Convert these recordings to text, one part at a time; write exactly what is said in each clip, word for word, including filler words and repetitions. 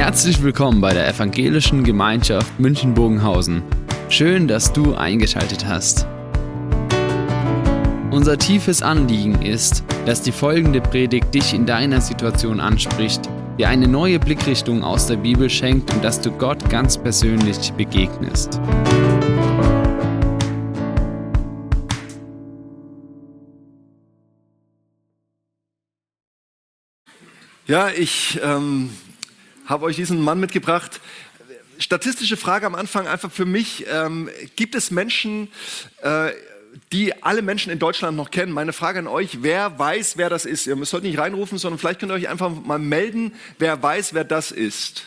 Herzlich willkommen bei der Evangelischen Gemeinschaft München-Bogenhausen. Schön, dass du eingeschaltet hast. Unser tiefes Anliegen ist, dass die folgende Predigt dich in deiner Situation anspricht, dir eine neue Blickrichtung aus der Bibel schenkt und dass du Gott ganz persönlich begegnest. Ja, ich ähm, habe euch diesen Mann mitgebracht. Statistische Frage am Anfang einfach für mich. Ähm, gibt es Menschen, äh, die alle Menschen in Deutschland noch kennen? Meine Frage an euch, wer weiß, wer das ist? Ihr müsst heute nicht reinrufen, sondern vielleicht könnt ihr euch einfach mal melden, wer weiß, wer das ist.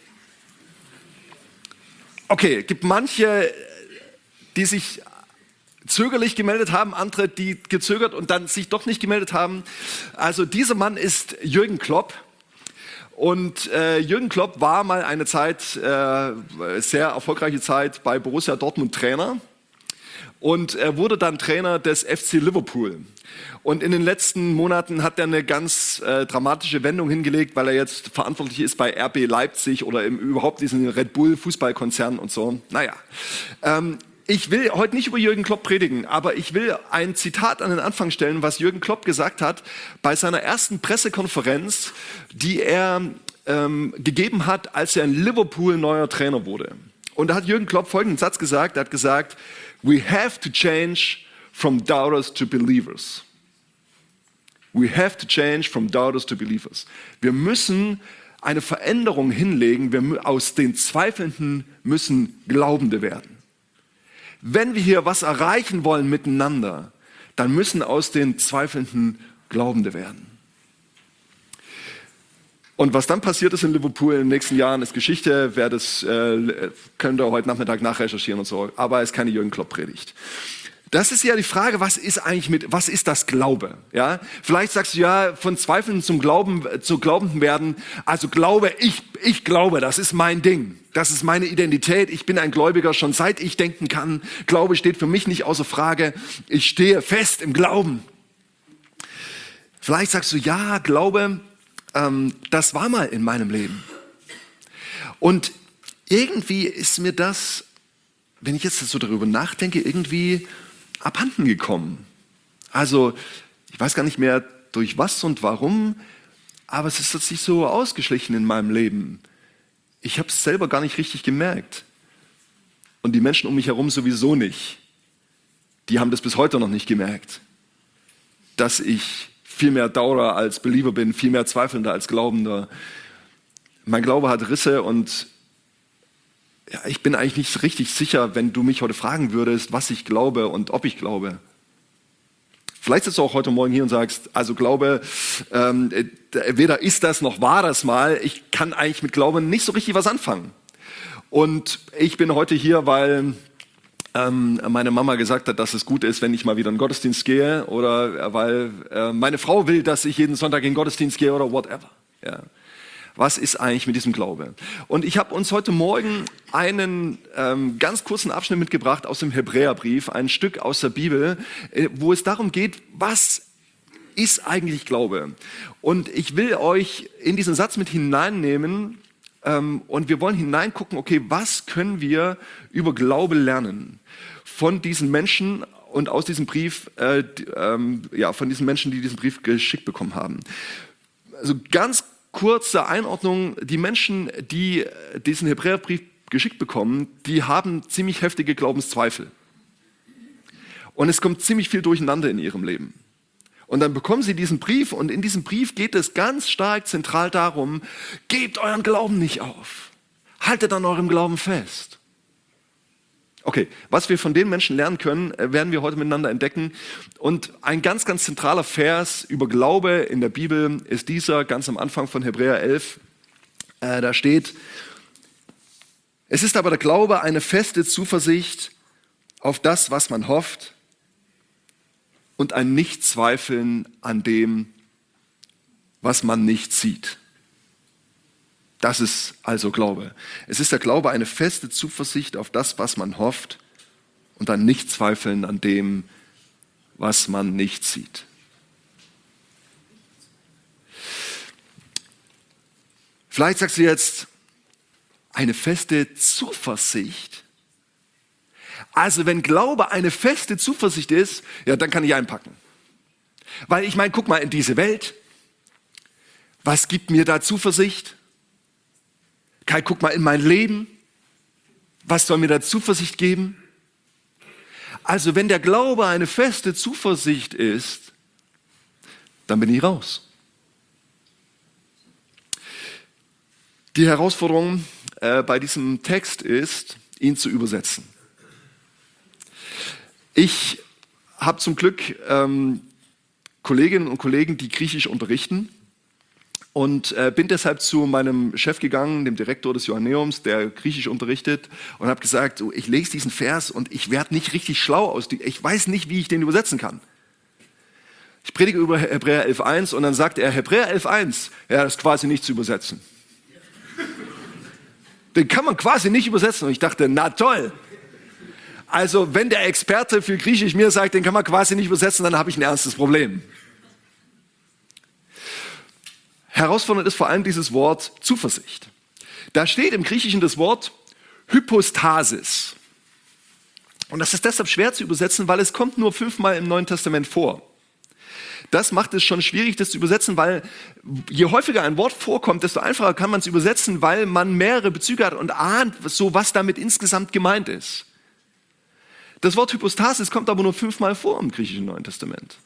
Okay, gibt manche, die sich zögerlich gemeldet haben, andere, die gezögert und dann sich doch nicht gemeldet haben. Also dieser Mann ist Jürgen Klopp. Und äh, Jürgen Klopp war mal eine Zeit, äh, sehr erfolgreiche Zeit bei Borussia Dortmund Trainer. Und er wurde dann Trainer des F C Liverpool. Und in den letzten Monaten hat er eine ganz äh, dramatische Wendung hingelegt, weil er jetzt verantwortlich ist bei R B Leipzig oder im, überhaupt diesen Red Bull Fußballkonzern und so. Naja, ähm, ich will heute nicht über Jürgen Klopp predigen, aber ich will ein Zitat an den Anfang stellen, was Jürgen Klopp gesagt hat bei seiner ersten Pressekonferenz, die er ähm, gegeben hat, als er in Liverpool neuer Trainer wurde. Und da hat Jürgen Klopp folgenden Satz gesagt, er hat gesagt, "We have to change from doubters to believers." We have to change from doubters to believers. Wir müssen eine Veränderung hinlegen, wir aus den Zweifelnden müssen Glaubende werden. Wenn wir hier was erreichen wollen miteinander, dann müssen aus den Zweifelnden Glaubende werden. Und was dann passiert ist in Liverpool in den nächsten Jahren, ist Geschichte. Wer das äh, könnt ihr heute Nachmittag nachrecherchieren und so. Aber es ist keine Jürgen Klopp-Predigt. Das ist ja die Frage, was ist eigentlich mit, was ist das Glaube? Ja, vielleicht sagst du ja, von Zweifeln zum Glauben, zu Glaubenden werden. Also Glaube, ich, ich glaube, das ist mein Ding. Das ist meine Identität. Ich bin ein Gläubiger schon seit ich denken kann. Glaube steht für mich nicht außer Frage. Ich stehe fest im Glauben. Vielleicht sagst du, ja, Glaube, ähm, das war mal in meinem Leben. Und irgendwie ist mir das, wenn ich jetzt so darüber nachdenke, irgendwie abhanden gekommen. Also, ich weiß gar nicht mehr durch was und warum, aber es ist sich so ausgeschlichen in meinem Leben. Ich habe es selber gar nicht richtig gemerkt. Und die Menschen um mich herum sowieso nicht. Die haben das bis heute noch nicht gemerkt. Dass ich viel mehr Doubter als Believer bin, viel mehr Zweifelnder als Glaubender. Mein Glaube hat Risse und ja, ich bin eigentlich nicht richtig sicher, wenn du mich heute fragen würdest, was ich glaube und ob ich glaube. Vielleicht sitzt du auch heute Morgen hier und sagst, also Glaube, ähm, weder ist das noch war das mal. Ich kann eigentlich mit Glauben nicht so richtig was anfangen. Und ich bin heute hier, weil ähm, meine Mama gesagt hat, dass es gut ist, wenn ich mal wieder in den Gottesdienst gehe oder weil äh, meine Frau will, dass ich jeden Sonntag in den Gottesdienst gehe oder whatever. Ja. Was ist eigentlich mit diesem Glaube? Und ich habe uns heute Morgen einen ähm, ganz kurzen Abschnitt mitgebracht aus dem Hebräerbrief, ein Stück aus der Bibel, äh, wo es darum geht, was ist eigentlich Glaube? Und ich will euch in diesen Satz mit hineinnehmen ähm, und wir wollen hineingucken, okay, was können wir über Glaube lernen von diesen Menschen und aus diesem Brief, äh, ähm, ja, von diesen Menschen, die diesen Brief geschickt bekommen haben. Also ganz kurze Einordnung, die Menschen, die diesen Hebräerbrief geschickt bekommen, die haben ziemlich heftige Glaubenszweifel. Und es kommt ziemlich viel durcheinander in ihrem Leben. Und dann bekommen sie diesen Brief und in diesem Brief geht es ganz stark zentral darum, gebt euren Glauben nicht auf. Haltet an eurem Glauben fest. Okay, was wir von den Menschen lernen können, werden wir heute miteinander entdecken. Und ein ganz, ganz zentraler Vers über Glaube in der Bibel ist dieser, ganz am Anfang von Hebräer elf. Äh, da steht, es ist aber der Glaube eine feste Zuversicht auf das, was man hofft und ein Nichtzweifeln an dem, was man nicht sieht. Das ist also Glaube. Es ist der Glaube eine feste Zuversicht auf das, was man hofft und ein Nichtzweifeln an dem, was man nicht sieht. Vielleicht sagst du jetzt, eine feste Zuversicht. Also wenn Glaube eine feste Zuversicht ist, ja, dann kann ich einpacken. Weil ich meine, guck mal in diese Welt. Was gibt mir da Zuversicht? Kai, guck mal in mein Leben. Was soll mir da Zuversicht geben? Also wenn der Glaube eine feste Zuversicht ist, dann bin ich raus. Die Herausforderung äh, bei diesem Text ist, ihn zu übersetzen. Ich habe zum Glück ähm, Kolleginnen und Kollegen, die Griechisch unterrichten und äh, bin deshalb zu meinem Chef gegangen, dem Direktor des Johanneums, der Griechisch unterrichtet, und habe gesagt, so, ich lese diesen Vers und ich werde nicht richtig schlau aus, ich weiß nicht, wie ich den übersetzen kann. Ich predige über Hebräer elf eins und dann sagt er, Hebräer elf eins, ja, das ist quasi nicht zu übersetzen. Den kann man quasi nicht übersetzen. Und ich dachte, na toll. Also wenn der Experte für Griechisch mir sagt, den kann man quasi nicht übersetzen, dann habe ich ein ernstes Problem. Herausfordernd ist vor allem dieses Wort Zuversicht. Da steht im Griechischen das Wort Hypostasis. Und das ist deshalb schwer zu übersetzen, weil es kommt nur fünfmal im Neuen Testament vor. Das macht es schon schwierig, das zu übersetzen, weil je häufiger ein Wort vorkommt, desto einfacher kann man es übersetzen, weil man mehrere Bezüge hat und ahnt, so was damit insgesamt gemeint ist. Das Wort Hypostasis kommt aber nur fünfmal vor im griechischen Neuen Testament.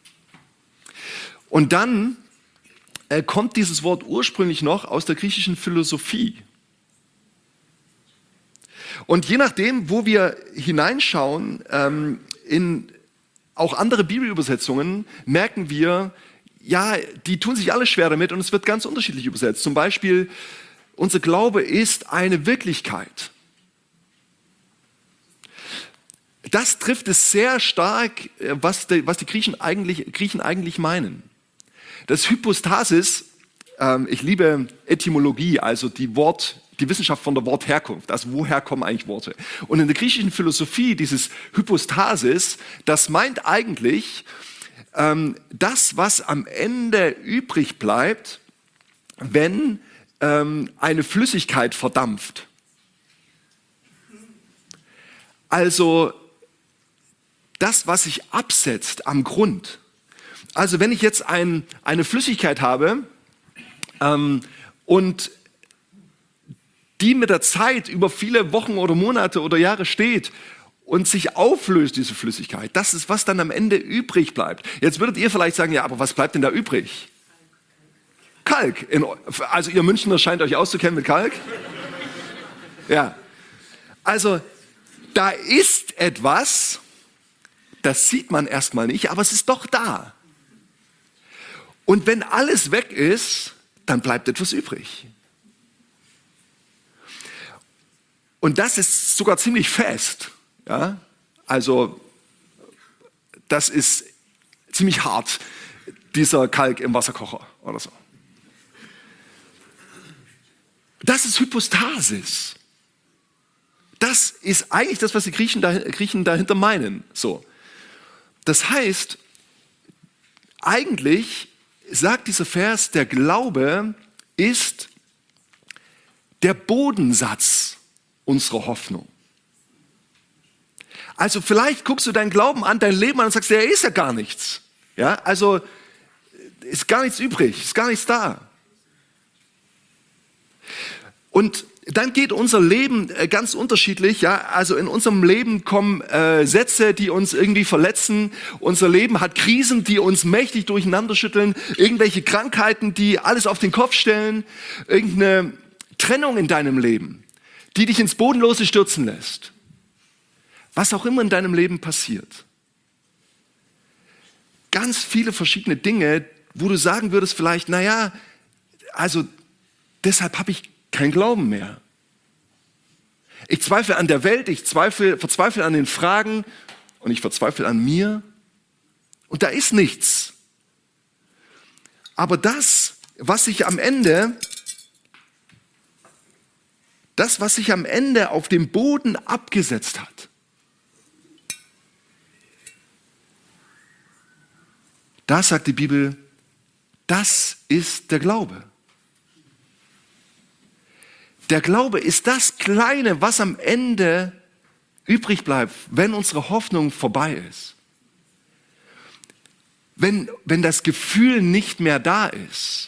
Und dann äh, kommt dieses Wort ursprünglich noch aus der griechischen Philosophie. Und je nachdem, wo wir hineinschauen ähm, in auch andere Bibelübersetzungen, merken wir, ja, die tun sich alle schwer damit und es wird ganz unterschiedlich übersetzt. Zum Beispiel, unser Glaube ist eine Wirklichkeit. Das trifft es sehr stark, was die, was die Griechen, eigentlich, Griechen eigentlich meinen. Das Hypostasis, ähm, ich liebe Etymologie, also die Wort, die Wissenschaft von der Wortherkunft, also woher kommen eigentlich Worte. Und in der griechischen Philosophie, dieses Hypostasis, das meint eigentlich ähm, das, was am Ende übrig bleibt, wenn ähm, eine Flüssigkeit verdampft. Also das, was sich absetzt am Grund. Also wenn ich jetzt ein, eine Flüssigkeit habe ähm, und die mit der Zeit über viele Wochen oder Monate oder Jahre steht und sich auflöst, diese Flüssigkeit, das ist, was dann am Ende übrig bleibt. Jetzt würdet ihr vielleicht sagen, ja, aber was bleibt denn da übrig? Kalk. In, also ihr Münchner scheint euch auszukennen mit Kalk. Ja. Also da ist etwas, das sieht man erstmal nicht, aber es ist doch da. Und wenn alles weg ist, dann bleibt etwas übrig. Und das ist sogar ziemlich fest. Ja? Also das ist ziemlich hart, dieser Kalk im Wasserkocher oder so. Das ist Hypostasis. Das ist eigentlich das, was die Griechen, da, Griechen dahinter meinen. So. Das heißt, eigentlich sagt dieser Vers, der Glaube ist der Bodensatz unserer Hoffnung. Also vielleicht guckst du deinen Glauben an, dein Leben an und sagst, ja, ist ja gar nichts. Ja, also ist gar nichts übrig, ist gar nichts da. Und dann geht unser Leben ganz unterschiedlich. Ja? Also in unserem Leben kommen äh, Sätze, die uns irgendwie verletzen. Unser Leben hat Krisen, die uns mächtig durcheinander schütteln. Irgendwelche Krankheiten, die alles auf den Kopf stellen. Irgendeine Trennung in deinem Leben, die dich ins Bodenlose stürzen lässt. Was auch immer in deinem Leben passiert. Ganz viele verschiedene Dinge, wo du sagen würdest vielleicht, naja, also deshalb habe ich kein Glauben mehr. Ich zweifle an der Welt, ich zweifle, verzweifle an den Fragen und ich verzweifle an mir. Und da ist nichts. Aber das, was sich am Ende, das, was sich am Ende auf dem Boden abgesetzt hat, da sagt die Bibel, das ist der Glaube. Der Glaube ist das Kleine, was am Ende übrig bleibt, wenn unsere Hoffnung vorbei ist. Wenn, wenn das Gefühl nicht mehr da ist.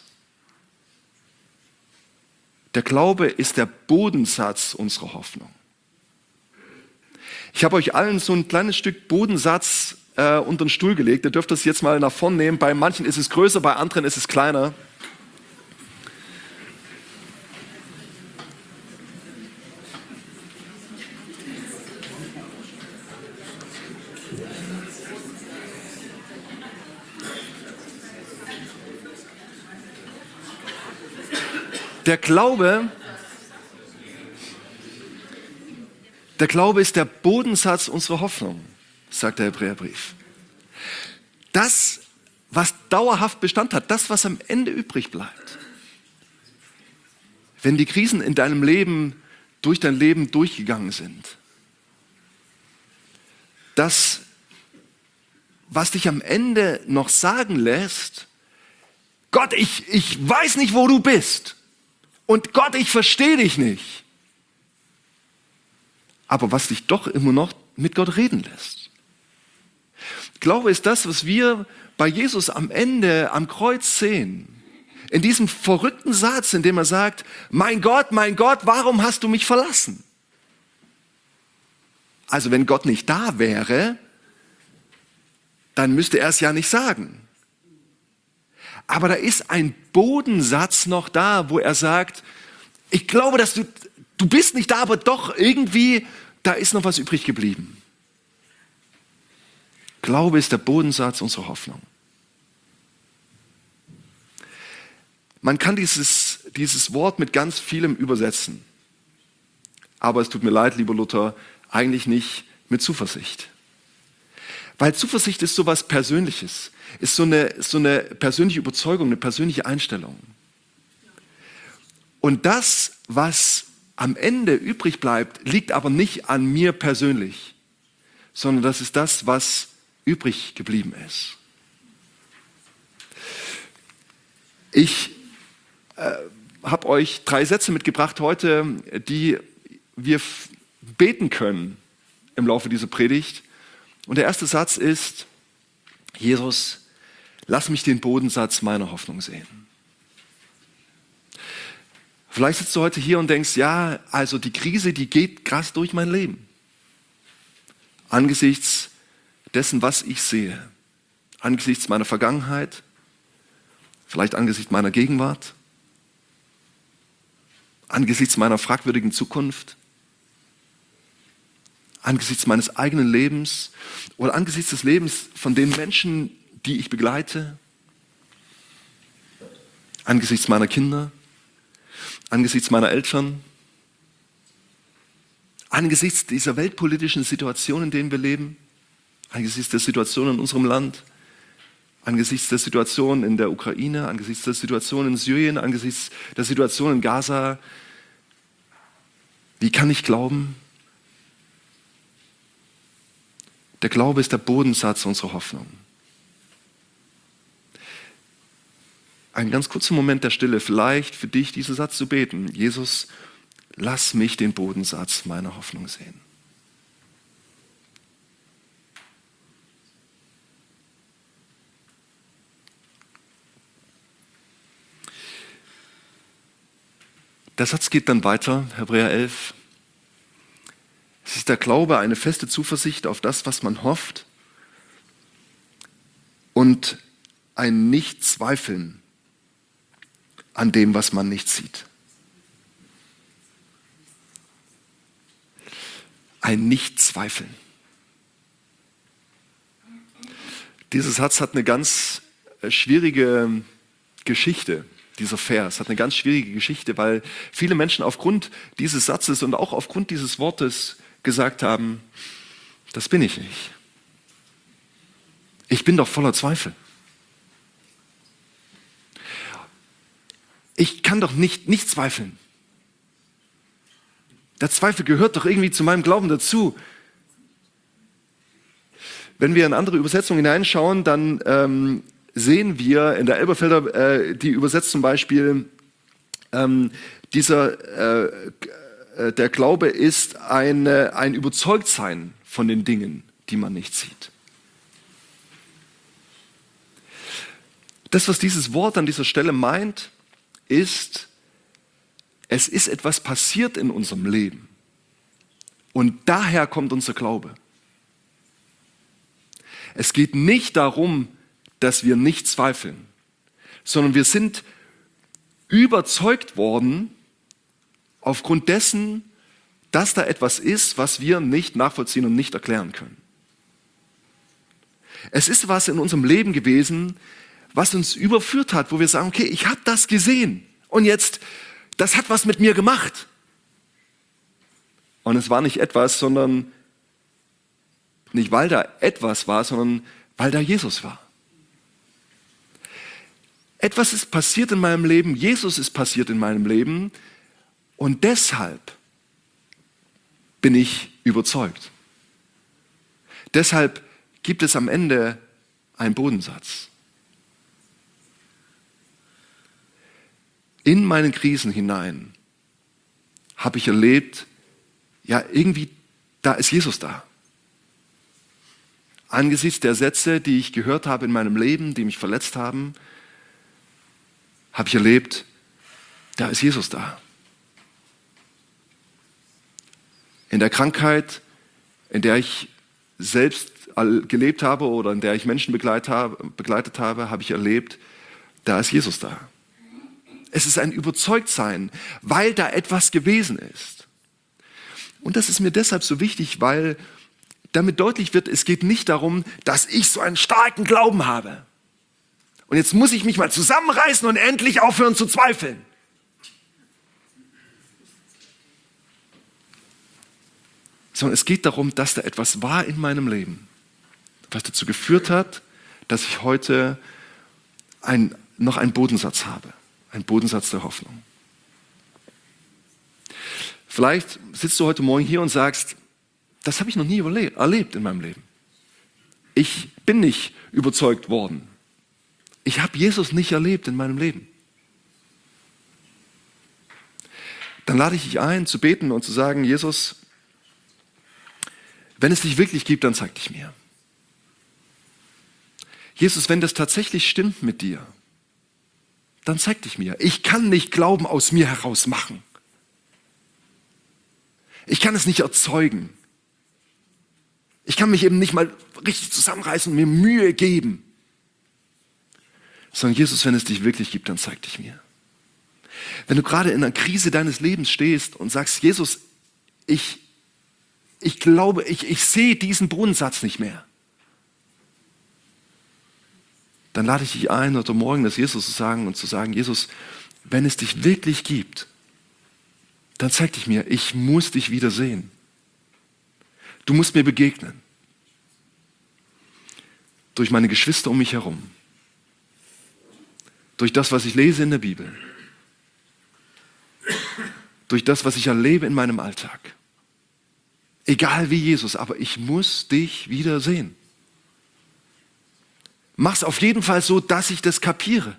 Der Glaube ist der Bodensatz unserer Hoffnung. Ich habe euch allen so ein kleines Stück Bodensatz äh, unter den Stuhl gelegt. Ihr dürft das jetzt mal nach vorn nehmen. Bei manchen ist es größer, bei anderen ist es kleiner. Der Glaube, der Glaube ist der Bodensatz unserer Hoffnung, sagt der Hebräerbrief. Das, was dauerhaft Bestand hat, das, was am Ende übrig bleibt. Wenn die Krisen in deinem Leben durch dein Leben durchgegangen sind. Das, was dich am Ende noch sagen lässt, Gott, ich, ich weiß nicht, wo du bist. Und Gott, ich verstehe dich nicht. Aber was dich doch immer noch mit Gott reden lässt. Glaube ist das, was wir bei Jesus am Ende am Kreuz sehen. In diesem verrückten Satz, in dem er sagt, mein Gott, mein Gott, warum hast du mich verlassen? Also wenn Gott nicht da wäre, dann müsste er es ja nicht sagen. Aber da ist ein Bodensatz noch da, wo er sagt, ich glaube, dass du, du bist nicht da, aber doch irgendwie, da ist noch was übrig geblieben. Glaube ist der Bodensatz unserer Hoffnung. Man kann dieses, dieses Wort mit ganz vielem übersetzen. Aber es tut mir leid, lieber Luther, eigentlich nicht mit Zuversicht. Weil Zuversicht ist so was Persönliches, ist so eine, so eine persönliche Überzeugung, eine persönliche Einstellung. Und das, was am Ende übrig bleibt, liegt aber nicht an mir persönlich, sondern das ist das, was übrig geblieben ist. Ich äh, habe euch drei Sätze mitgebracht heute, die wir f- beten können im Laufe dieser Predigt. Und der erste Satz ist, Jesus, lass mich den Bodensatz meiner Hoffnung sehen. Vielleicht sitzt du heute hier und denkst, ja, also die Krise, die geht krass durch mein Leben. Angesichts dessen, was ich sehe, angesichts meiner Vergangenheit, vielleicht angesichts meiner Gegenwart, angesichts meiner fragwürdigen Zukunft, angesichts meines eigenen Lebens oder angesichts des Lebens von den Menschen, die ich begleite, angesichts meiner Kinder, angesichts meiner Eltern, angesichts dieser weltpolitischen Situation, in denen wir leben, angesichts der Situation in unserem Land, angesichts der Situation in der Ukraine, angesichts der Situation in Syrien, angesichts der Situation in Gaza. Wie kann ich glauben? Der Glaube ist der Bodensatz unserer Hoffnung. Ein ganz kurzer Moment der Stille, vielleicht für dich diesen Satz zu beten. Jesus, lass mich den Bodensatz meiner Hoffnung sehen. Der Satz geht dann weiter, Hebräer elf. Es ist der Glaube, eine feste Zuversicht auf das, was man hofft und ein Nicht-Zweifeln an dem, was man nicht sieht. Ein Nicht-Zweifeln. Dieser Satz hat eine ganz schwierige Geschichte. Dieser Vers hat eine ganz schwierige Geschichte, weil viele Menschen aufgrund dieses Satzes und auch aufgrund dieses Wortes gesagt haben, das bin ich nicht. Ich bin doch voller Zweifel. Ich kann doch nicht, nicht zweifeln. Der Zweifel gehört doch irgendwie zu meinem Glauben dazu. Wenn wir in andere Übersetzungen hineinschauen, dann ähm, sehen wir in der Elberfelder, äh, die übersetzt zum Beispiel, ähm, dieser, äh, äh, der Glaube ist eine, ein Überzeugtsein von den Dingen, die man nicht sieht. Das, was dieses Wort an dieser Stelle meint, ist, es ist etwas passiert in unserem Leben. Und daher kommt unser Glaube. Es geht nicht darum, dass wir nicht zweifeln, sondern wir sind überzeugt worden aufgrund dessen, dass da etwas ist, was wir nicht nachvollziehen und nicht erklären können. Es ist was in unserem Leben gewesen, was uns überführt hat, wo wir sagen, okay, ich habe das gesehen und jetzt, das hat was mit mir gemacht. Und es war nicht etwas, sondern nicht weil da etwas war, sondern weil da Jesus war. Etwas ist passiert in meinem Leben, Jesus ist passiert in meinem Leben und deshalb bin ich überzeugt. Deshalb gibt es am Ende einen Bodensatz. In meinen Krisen hinein habe ich erlebt, ja, irgendwie, da ist Jesus da. Angesichts der Sätze, die ich gehört habe in meinem Leben, die mich verletzt haben, habe ich erlebt, da ist Jesus da. In der Krankheit, in der ich selbst gelebt habe oder in der ich Menschen begleitet habe, begleitet habe, habe ich erlebt, da ist Jesus da. Es ist ein Überzeugtsein, weil da etwas gewesen ist. Und das ist mir deshalb so wichtig, weil damit deutlich wird, es geht nicht darum, dass ich so einen starken Glauben habe. Und jetzt muss ich mich mal zusammenreißen und endlich aufhören zu zweifeln. Sondern es geht darum, dass da etwas war in meinem Leben, was dazu geführt hat, dass ich heute ein, noch einen Bodensatz habe. Ein Bodensatz der Hoffnung. Vielleicht sitzt du heute Morgen hier und sagst, das habe ich noch nie erlebt in meinem Leben. Ich bin nicht überzeugt worden. Ich habe Jesus nicht erlebt in meinem Leben. Dann lade ich dich ein, zu beten und zu sagen, Jesus, wenn es dich wirklich gibt, dann zeig dich mir. Jesus, wenn das tatsächlich stimmt mit dir, dann zeig dich mir. Ich kann nicht Glauben aus mir heraus machen. Ich kann es nicht erzeugen. Ich kann mich eben nicht mal richtig zusammenreißen und mir Mühe geben. Sondern Jesus, wenn es dich wirklich gibt, dann zeig dich mir. Wenn du gerade in einer Krise deines Lebens stehst und sagst, Jesus, ich, ich glaube, ich, ich sehe diesen Bodensatz nicht mehr. Dann lade ich dich ein, heute Morgen das Jesus zu sagen und zu sagen, Jesus, wenn es dich wirklich gibt, dann zeig dich mir, ich muss dich wieder sehen. Du musst mir begegnen. Durch meine Geschwister um mich herum. Durch das, was ich lese in der Bibel. Durch das, was ich erlebe in meinem Alltag. Egal wie Jesus, aber ich muss dich wieder sehen. Mach's auf jeden Fall so, dass ich das kapiere.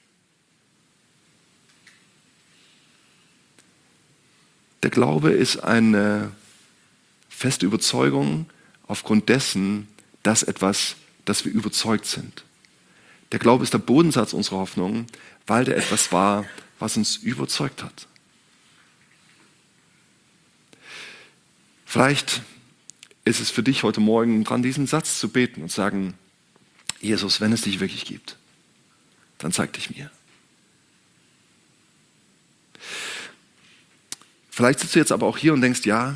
Der Glaube ist eine feste Überzeugung aufgrund dessen, dass etwas, dass wir überzeugt sind. Der Glaube ist der Bodensatz unserer Hoffnung, weil der etwas war, was uns überzeugt hat. Vielleicht ist es für dich heute Morgen dran, diesen Satz zu beten und sagen, Jesus, wenn es dich wirklich gibt, dann zeig dich mir. Vielleicht sitzt du jetzt aber auch hier und denkst, ja,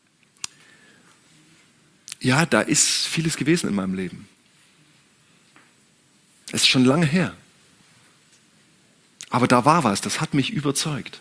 ja, da ist vieles gewesen in meinem Leben. Es ist schon lange her. Aber da war was, das hat mich überzeugt.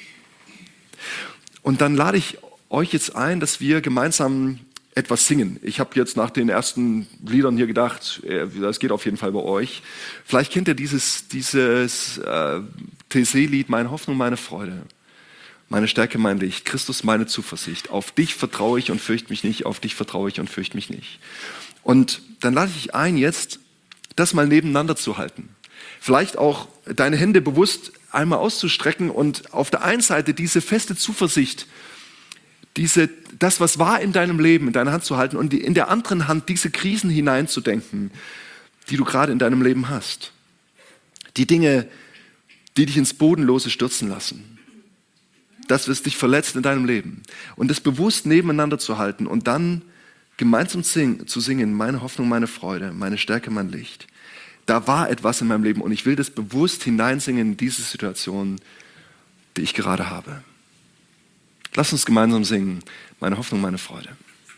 Und dann lade ich euch jetzt ein, dass wir gemeinsam etwas singen. Ich habe jetzt nach den ersten Liedern hier gedacht, das geht auf jeden Fall bei euch. Vielleicht kennt ihr dieses, dieses äh, T C-Lied, meine Hoffnung, meine Freude. Meine Stärke, mein Licht, Christus, meine Zuversicht. Auf dich vertraue ich und fürchte mich nicht, auf dich vertraue ich und fürchte mich nicht. Und dann lade ich dich ein, jetzt das mal nebeneinander zu halten. Vielleicht auch deine Hände bewusst einmal auszustrecken und auf der einen Seite diese feste Zuversicht, diese, das, was war in deinem Leben, in deiner Hand zu halten und in der anderen Hand diese Krisen hineinzudenken, die du gerade in deinem Leben hast. Die Dinge, die dich ins Bodenlose stürzen lassen. Das, was dich verletzt in deinem Leben. Und das bewusst nebeneinander zu halten und dann gemeinsam sing, zu singen, meine Hoffnung, meine Freude, meine Stärke, mein Licht. Da war etwas in meinem Leben und ich will das bewusst hineinsingen in diese Situation, die ich gerade habe. Lass uns gemeinsam singen, meine Hoffnung, meine Freude.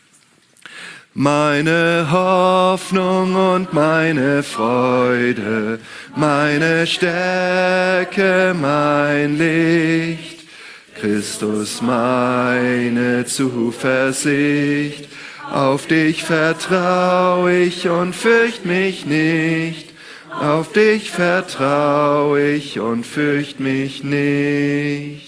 Meine Hoffnung und meine Freude, meine Stärke, mein Licht, Christus meine Zuversicht, auf dich vertraue ich und fürcht mich nicht, auf dich vertraue ich und fürcht mich nicht.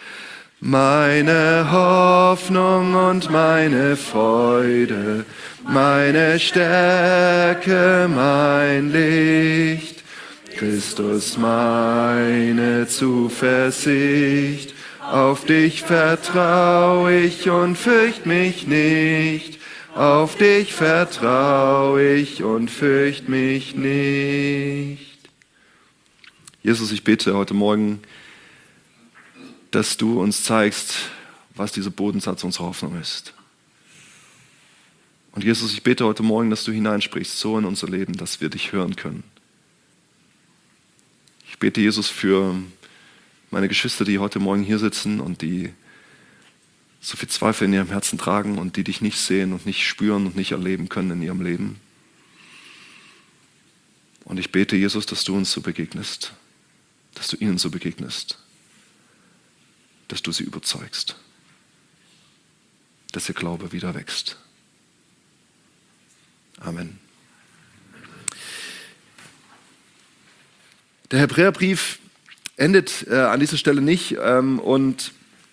Meine Hoffnung und meine Freude, meine Stärke, mein Licht, Christus meine Zuversicht, auf dich vertraue ich und fürcht mich nicht, auf dich vertraue ich und fürcht mich nicht. Jesus, ich bete heute Morgen, dass du uns zeigst, was dieser Bodensatz unserer Hoffnung ist. Und Jesus, ich bete heute Morgen, dass du hineinsprichst so in unser Leben, dass wir dich hören können. Ich bete, Jesus, für meine Geschwister, die heute Morgen hier sitzen und die so viel Zweifel in ihrem Herzen tragen und die dich nicht sehen und nicht spüren und nicht erleben können in ihrem Leben. Und ich bete, Jesus, dass du uns so begegnest, dass du ihnen so begegnest, dass du sie überzeugst, dass ihr Glaube wieder wächst. Amen. Der Hebräerbrief endet äh, an dieser Stelle nicht ähm, und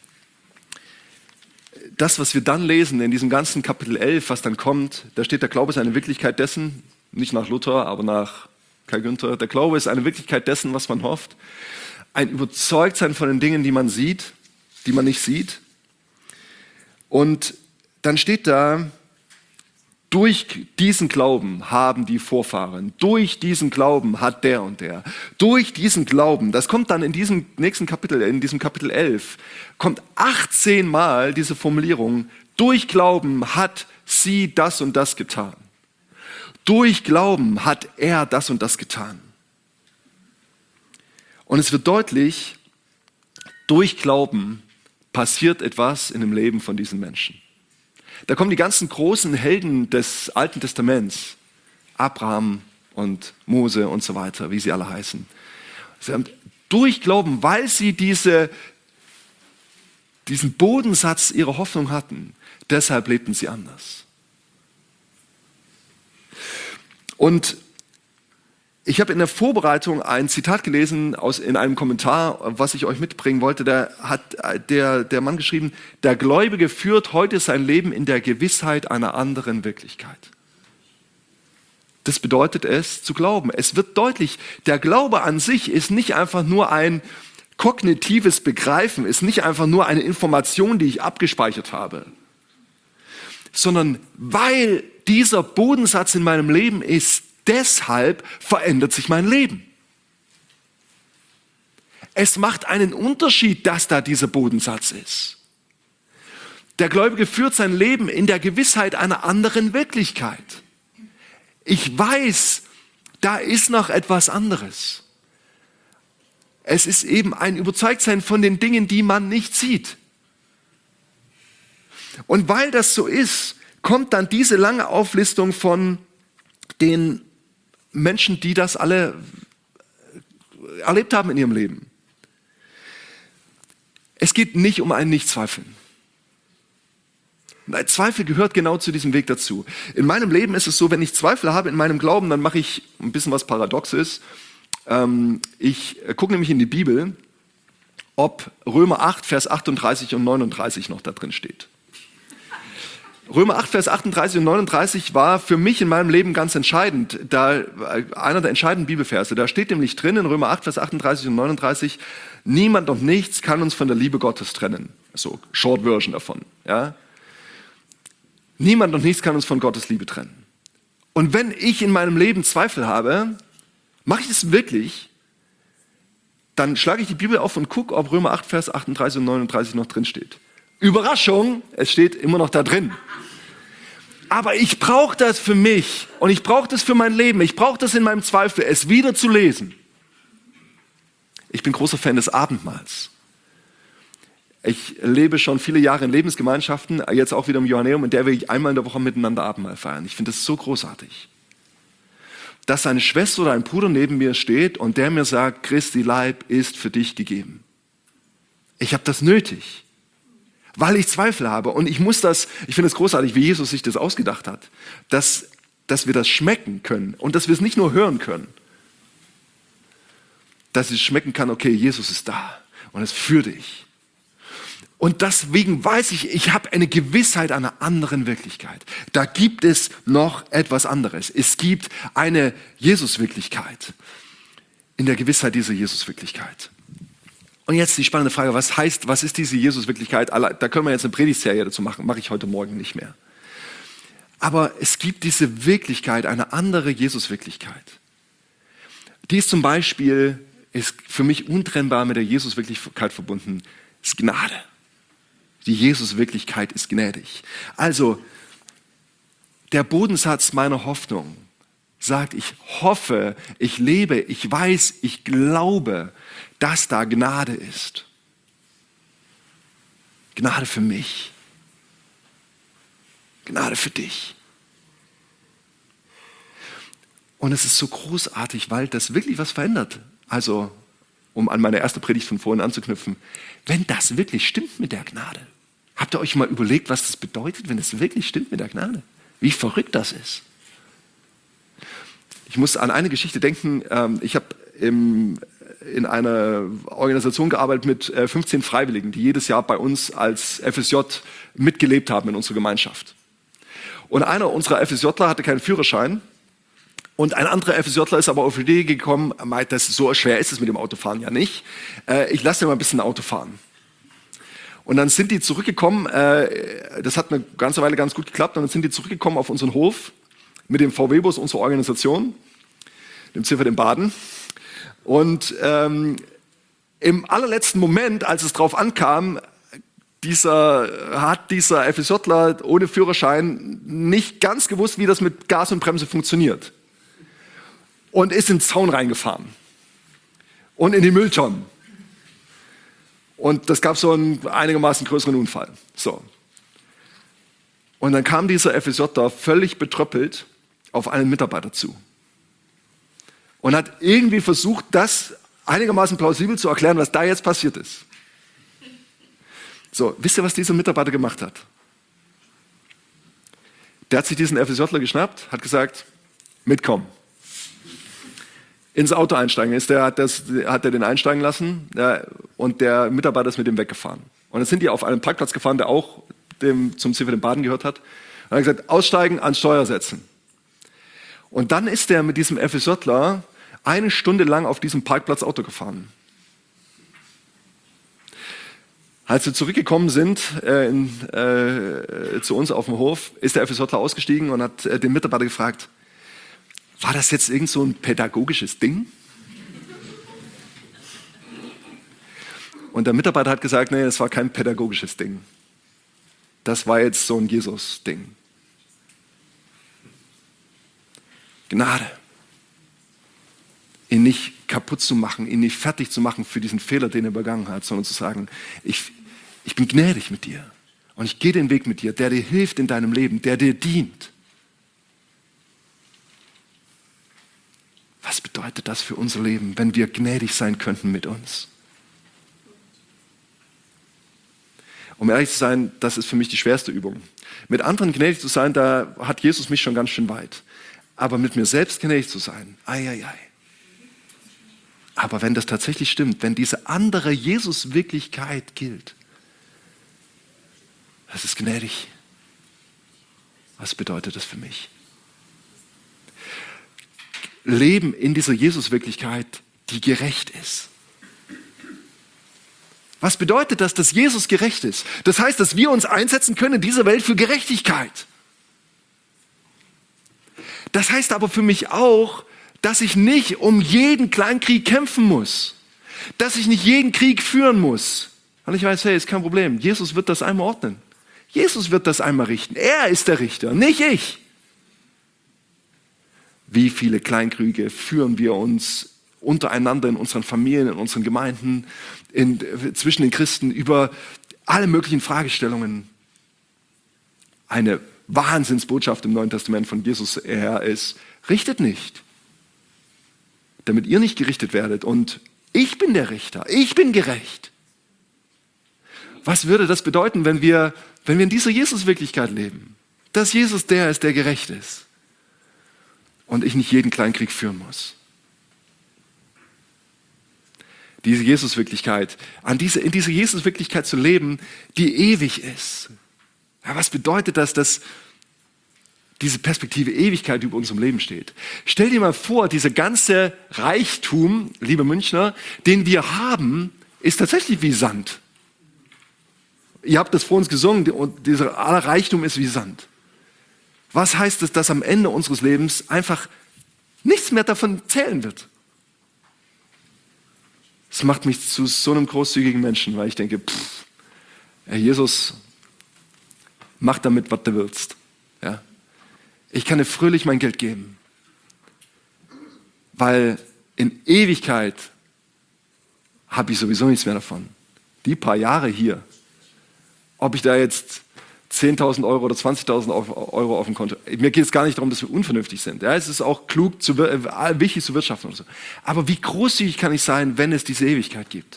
das, was wir dann lesen in diesem ganzen Kapitel elf, was dann kommt, da steht, der Glaube ist eine Wirklichkeit dessen, nicht nach Luther, aber nach Kai Günther, der Glaube ist eine Wirklichkeit dessen, was man hofft. Ein Überzeugtsein von den Dingen, die man sieht, die man nicht sieht. Und dann steht da, durch diesen Glauben haben die Vorfahren, durch diesen Glauben hat der und der, durch diesen Glauben, das kommt dann in diesem nächsten Kapitel, in diesem Kapitel elf, kommt achtzehn Mal diese Formulierung, durch Glauben hat sie das und das getan. Durch Glauben hat er das und das getan. Und es wird deutlich, durch Glauben passiert etwas in dem Leben von diesen Menschen. Da kommen die ganzen großen Helden des Alten Testaments, Abraham und Mose und so weiter, wie sie alle heißen. Sie haben durch Glauben, weil sie diese, diesen Bodensatz ihrer Hoffnung hatten, deshalb lebten sie anders. Und ich habe in der Vorbereitung ein Zitat gelesen aus, in einem Kommentar, was ich euch mitbringen wollte. Da hat der, der Mann geschrieben, der Gläubige führt heute sein Leben in der Gewissheit einer anderen Wirklichkeit. Das bedeutet es, zu glauben. Es wird deutlich, der Glaube an sich ist nicht einfach nur ein kognitives Begreifen, ist nicht einfach nur eine Information, die ich abgespeichert habe, sondern weil dieser Bodensatz in meinem Leben ist, deshalb verändert sich mein Leben. Es macht einen Unterschied, dass da dieser Bodensatz ist. Der Gläubige führt sein Leben in der Gewissheit einer anderen Wirklichkeit. Ich weiß, da ist noch etwas anderes. Es ist eben ein Überzeugtsein von den Dingen, die man nicht sieht. Und weil das so ist, kommt dann diese lange Auflistung von den Menschen, die das alle erlebt haben in ihrem Leben. Es geht nicht um ein Nichtzweifeln. Nein, Zweifel gehört genau zu diesem Weg dazu. In meinem Leben ist es so, wenn ich Zweifel habe in meinem Glauben, dann mache ich ein bisschen was Paradoxes. Ich gucke nämlich in die Bibel, ob Römer acht, Vers achtunddreißig und neununddreißig noch da drin steht. Römer acht, Vers achtunddreißig und neununddreißig war für mich in meinem Leben ganz entscheidend. Da, einer der entscheidenden Bibelverse. Da steht nämlich drin in Römer acht, Vers achtunddreißig und neununddreißig, niemand und nichts kann uns von der Liebe Gottes trennen. So, Short Version davon. Ja? Niemand und nichts kann uns von Gottes Liebe trennen. Und wenn ich in meinem Leben Zweifel habe, mache ich das wirklich, dann schlage ich die Bibel auf und gucke, ob Römer acht, Vers achtunddreißig und neununddreißig noch drin steht. Überraschung, es steht immer noch da drin. Aber ich brauche das für mich und ich brauche das für mein Leben. Ich brauche das in meinem Zweifel, es wieder zu lesen. Ich bin großer Fan des Abendmahls. Ich lebe schon viele Jahre in Lebensgemeinschaften, jetzt auch wieder im Johanneum, in der wir einmal in der Woche miteinander Abendmahl feiern. Ich finde das so großartig. Dass eine Schwester oder ein Bruder neben mir steht und der mir sagt, Christi Leib ist für dich gegeben. Ich habe das nötig. Weil ich Zweifel habe und ich muss das, ich finde es großartig, wie Jesus sich das ausgedacht hat, dass, dass wir das schmecken können und dass wir es nicht nur hören können, dass ich schmecken kann, okay, Jesus ist da und es führt dich. Und deswegen weiß ich, ich habe eine Gewissheit einer anderen Wirklichkeit. Da gibt es noch etwas anderes. Es gibt eine Jesus-Wirklichkeit in der Gewissheit dieser Jesus-Wirklichkeit. Und jetzt die spannende Frage, was heißt, was ist diese Jesus-Wirklichkeit? Da können wir jetzt eine Predigtserie dazu machen, mache ich heute Morgen nicht mehr. Aber es gibt diese Wirklichkeit, eine andere Jesus-Wirklichkeit. Die ist zum Beispiel, ist für mich untrennbar mit der Jesus-Wirklichkeit verbunden, ist Gnade. Die Jesus-Wirklichkeit ist gnädig. Also, der Bodensatz meiner Hoffnung sagt, ich hoffe, ich lebe, ich weiß, ich glaube, dass da Gnade ist. Gnade für mich. Gnade für dich. Und es ist so großartig, weil das wirklich was verändert. Also, um an meine erste Predigt von vorhin anzuknüpfen, wenn das wirklich stimmt mit der Gnade. Habt ihr euch mal überlegt, was das bedeutet, wenn es wirklich stimmt mit der Gnade? Wie verrückt das ist. Ich muss an eine Geschichte denken. Ich habe im in einer Organisation gearbeitet mit fünfzehn Freiwilligen, die jedes Jahr bei uns als F S J mitgelebt haben in unserer Gemeinschaft. Und einer unserer FSJler hatte keinen Führerschein und ein anderer FSJler ist aber auf die Idee gekommen, meint, das so schwer ist es mit dem Autofahren ja nicht. Ich lasse dir mal ein bisschen Auto fahren. Und dann sind die zurückgekommen, das hat eine ganze Weile ganz gut geklappt, und dann sind die zurückgekommen auf unseren Hof mit dem V W-Bus unserer Organisation, dem Ziffer dem Baden. Und ähm, im allerletzten Moment, als es drauf ankam, dieser, hat dieser FSJler ohne Führerschein nicht ganz gewusst, wie das mit Gas und Bremse funktioniert. Und ist in den Zaun reingefahren. Und in die Mülltonnen. Und das gab so einen einigermaßen größeren Unfall. So. Und dann kam dieser FSJler völlig betröppelt auf einen Mitarbeiter zu. Und hat irgendwie versucht, das einigermaßen plausibel zu erklären, was da jetzt passiert ist. So, wisst ihr, was dieser Mitarbeiter gemacht hat? Der hat sich diesen FSJler geschnappt, hat gesagt, mitkommen. Ins Auto einsteigen. Ist der, hat, das, hat er den einsteigen lassen, ja, und der Mitarbeiter ist mit dem weggefahren. Und dann sind die auf einen Parkplatz gefahren, der auch dem, zum Ziffer dem Baden gehört hat. Und hat gesagt, aussteigen, ans Steuer setzen. Und dann ist der mit diesem FSJler eine Stunde lang auf diesem Parkplatz Auto gefahren. Als wir zurückgekommen sind äh, in, äh, zu uns auf dem Hof, ist der FSJler ausgestiegen und hat äh, den Mitarbeiter gefragt, war das jetzt irgend so ein pädagogisches Ding? Und der Mitarbeiter hat gesagt, nee, das war kein pädagogisches Ding. Das war jetzt so ein Jesus-Ding. Gnade. Ihn nicht kaputt zu machen, ihn nicht fertig zu machen für diesen Fehler, den er begangen hat, sondern zu sagen, ich, ich bin gnädig mit dir und ich gehe den Weg mit dir, der dir hilft in deinem Leben, der dir dient. Was bedeutet das für unser Leben, wenn wir gnädig sein könnten mit uns? Um ehrlich zu sein, das ist für mich die schwerste Übung. Mit anderen gnädig zu sein, da hat Jesus mich schon ganz schön weit. Aber mit mir selbst gnädig zu sein, ei, ei, ei. Aber wenn das tatsächlich stimmt, wenn diese andere Jesus-Wirklichkeit gilt, das ist gnädig. Was bedeutet das für mich? Leben in dieser Jesus-Wirklichkeit, die gerecht ist. Was bedeutet das, dass Jesus gerecht ist? Das heißt, dass wir uns einsetzen können in dieser Welt für Gerechtigkeit. Das heißt aber für mich auch, dass ich nicht um jeden Kleinkrieg kämpfen muss. Dass ich nicht jeden Krieg führen muss. Und ich weiß, hey, ist kein Problem. Jesus wird das einmal ordnen. Jesus wird das einmal richten. Er ist der Richter, nicht ich. Wie viele Kleinkriege führen wir uns untereinander in unseren Familien, in unseren Gemeinden, in, zwischen den Christen über alle möglichen Fragestellungen. Eine Wahnsinnsbotschaft im Neuen Testament von Jesus her ist, richtet nicht, damit ihr nicht gerichtet werdet. Und ich bin der Richter, ich bin gerecht. Was würde das bedeuten, wenn wir, wenn wir in dieser Jesus-Wirklichkeit leben? Dass Jesus der ist, der gerecht ist. Und ich nicht jeden Kleinkrieg führen muss. Diese Jesus-Wirklichkeit, an diese, in dieser Jesus-Wirklichkeit zu leben, die ewig ist. Ja, was bedeutet das, dass diese Perspektive Ewigkeit über unserem Leben steht? Stell dir mal vor, dieser ganze Reichtum, liebe Münchner, den wir haben, ist tatsächlich wie Sand. Ihr habt das vor uns gesungen und dieser aller Reichtum ist wie Sand. Was heißt es, dass am Ende unseres Lebens einfach nichts mehr davon zählen wird? Das macht mich zu so einem großzügigen Menschen, weil ich denke, pff, Herr Jesus, mach damit, was du willst. Ja? Ich kann dir fröhlich mein Geld geben, weil in Ewigkeit habe ich sowieso nichts mehr davon. Die paar Jahre hier, ob ich da jetzt zehntausend Euro oder zwanzigtausend Euro auf dem Konto. Mir geht es gar nicht darum, dass wir unvernünftig sind. Ja, es ist auch klug, zu, äh, wichtig zu wirtschaften oder so. Aber wie großzügig kann ich sein, wenn es diese Ewigkeit gibt?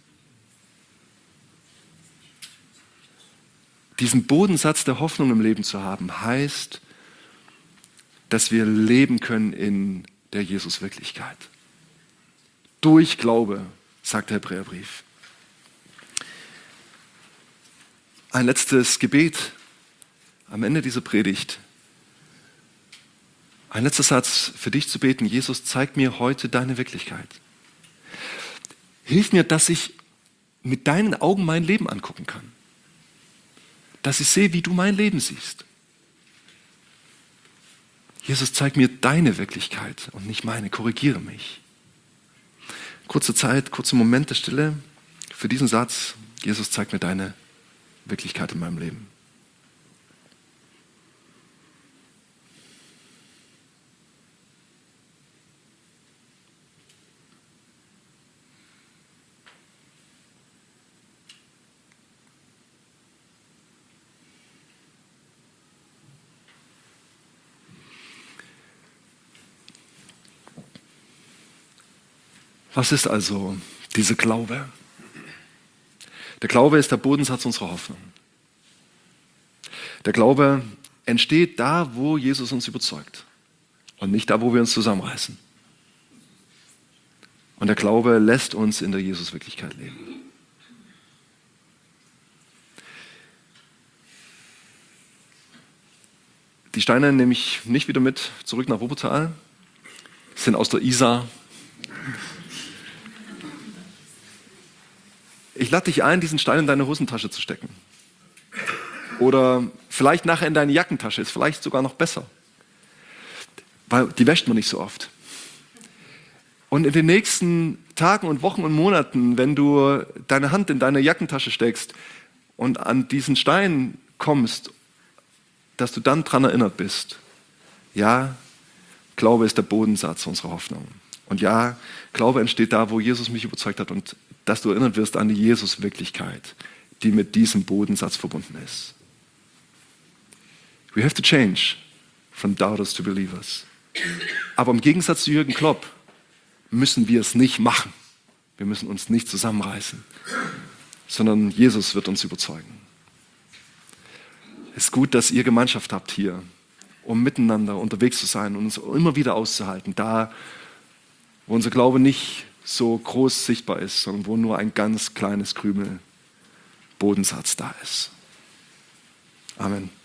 Diesen Bodensatz der Hoffnung im Leben zu haben, heißt, dass wir leben können in der Jesus-Wirklichkeit. Durch Glaube, sagt der Hebräerbrief. Ein letztes Gebet am Ende dieser Predigt. Ein letzter Satz für dich zu beten. Jesus, zeig mir heute deine Wirklichkeit. Hilf mir, dass ich mit deinen Augen mein Leben angucken kann. Dass ich sehe, wie du mein Leben siehst. Jesus, zeig mir deine Wirklichkeit und nicht meine. Korrigiere mich. Kurze Zeit, kurzer Moment der Stille für diesen Satz. Jesus, zeig mir deine Wirklichkeit in meinem Leben. Was ist also dieser Glaube? Der Glaube ist der Bodensatz unserer Hoffnung. Der Glaube entsteht da, wo Jesus uns überzeugt und nicht da, wo wir uns zusammenreißen. Und der Glaube lässt uns in der Jesus-Wirklichkeit leben. Die Steine nehme ich nicht wieder mit zurück nach Wuppertal. Das sind aus der Isar. Ich lade dich ein, diesen Stein in deine Hosentasche zu stecken. Oder vielleicht nachher in deine Jackentasche, ist vielleicht sogar noch besser. Weil die wäscht man nicht so oft. Und in den nächsten Tagen und Wochen und Monaten, wenn du deine Hand in deine Jackentasche steckst und an diesen Stein kommst, dass du dann daran erinnert bist, ja, Glaube ist der Bodensatz unserer Hoffnung. Und ja, Glaube entsteht da, wo Jesus mich überzeugt hat und dass du erinnert wirst an die Jesus-Wirklichkeit, die mit diesem Bodensatz verbunden ist. We have to change from doubters to believers. Aber im Gegensatz zu Jürgen Klopp müssen wir es nicht machen. Wir müssen uns nicht zusammenreißen, sondern Jesus wird uns überzeugen. Es ist gut, dass ihr Gemeinschaft habt hier, um miteinander unterwegs zu sein und uns immer wieder auszuhalten, da wo unser Glaube nicht so groß sichtbar ist, sondern wo nur ein ganz kleines Krümel Bodensatz da ist. Amen.